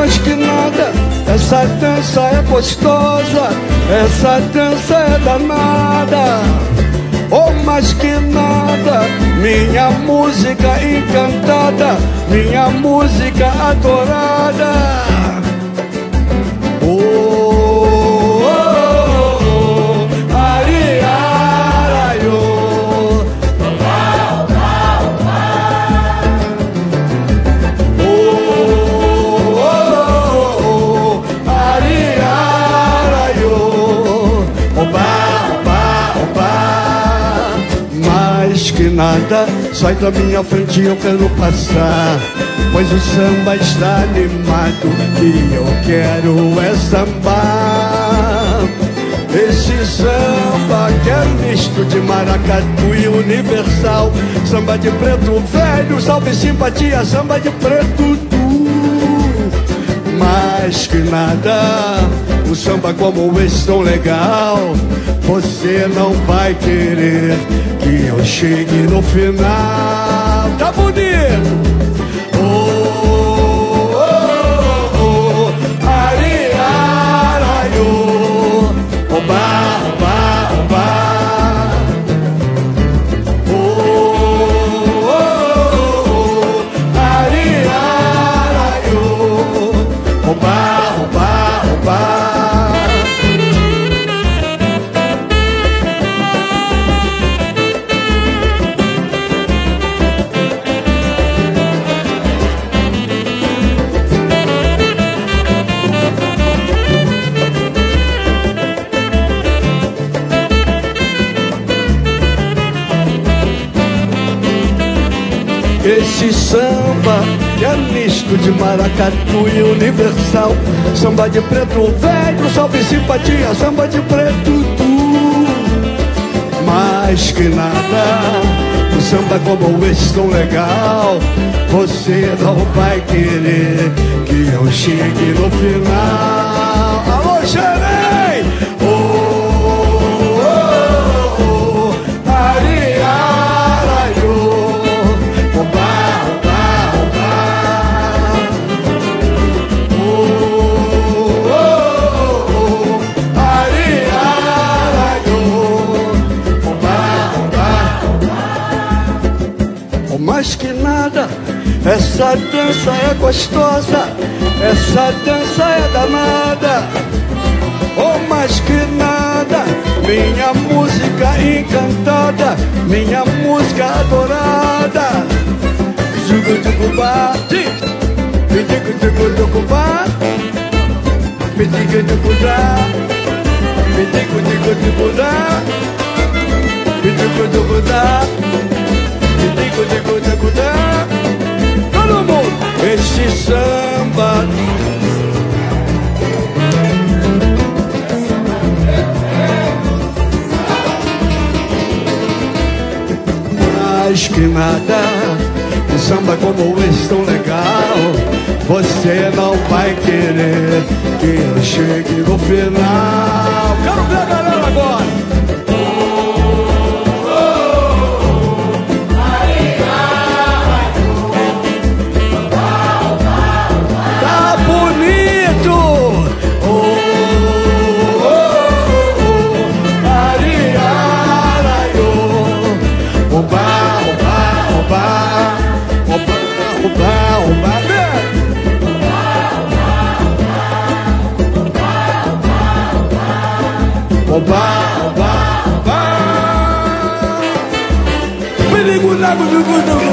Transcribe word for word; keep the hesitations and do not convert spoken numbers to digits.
mais que nada, essa dança é gostosa, essa dança é danada. Oh, mais que nada, minha música encantada, minha música adorada. Oh, oh, oh, oh, ari, araio. Oh, oh, oh, oh, ari, araio. Oba, oba, oba. Mais que nada, sai da minha frente, eu quero passar, pois o samba está animado e eu quero é sambar. Esse samba que é misto de maracatu e universal, samba de preto velho, salve simpatia, samba de preto tu. Mais que nada, o samba como esse tão legal, você não vai querer que eu chegue no final. Tá bonito! Esse samba que é misto de maracatu e universal, samba de preto velho, salve simpatia, samba de preto tu. Mais que nada, o samba como esse tão legal, você não vai querer que eu chegue no final. Alô, Xerém! Oh, mais que nada, essa dança é gostosa, essa dança é danada. Oh, mais que nada, minha música encantada, minha música adorada. Jugo de Cuba, me digo de Cuba, me digo de Cuba, me digo de Cuba, me digo de Cuba. Digo, digo, digo, digo, todo mundo, esse samba. Mais que nada, um samba como esse tão legal, você não vai querer que eu chegue no final. Quero ver a galera agora. Oba, oba, oba. Me digo,